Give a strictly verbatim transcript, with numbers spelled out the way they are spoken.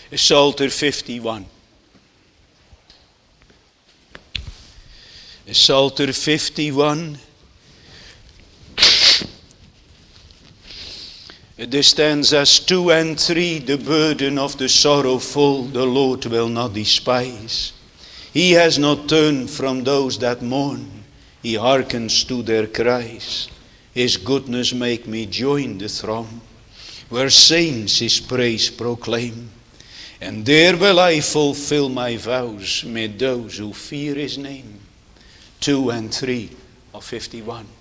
Psalter fifty-one. Psalter fifty-one. The stanzas two and three, the burden of the sorrowful the Lord will not despise. He has not turned from those that mourn. He hearkens to their cries. His goodness make me join the throng, where saints his praise proclaim. And there will I fulfill my vows with those who fear his name. Two and three of fifty-one.